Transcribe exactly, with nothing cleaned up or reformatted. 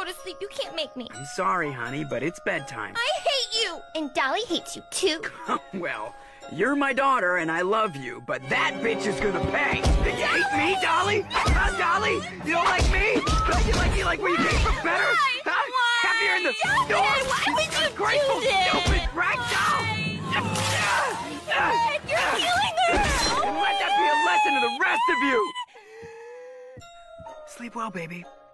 to sleep. You can't make me. I'm sorry, honey, but it's bedtime. I hate you! And Dolly hates you, too. Well, you're my daughter and I love you, but that bitch is gonna pay. You hate me, Dolly? Huh, Dolly? You don't like me? Don't you like you like where you came from better? Why? Huh? Why? Happier in the Stop store? it! Why would you Ungrateful, do this? stupid rag doll! Dad, you're killing her! And let that be a lesson to the rest of you! Sleep well, baby.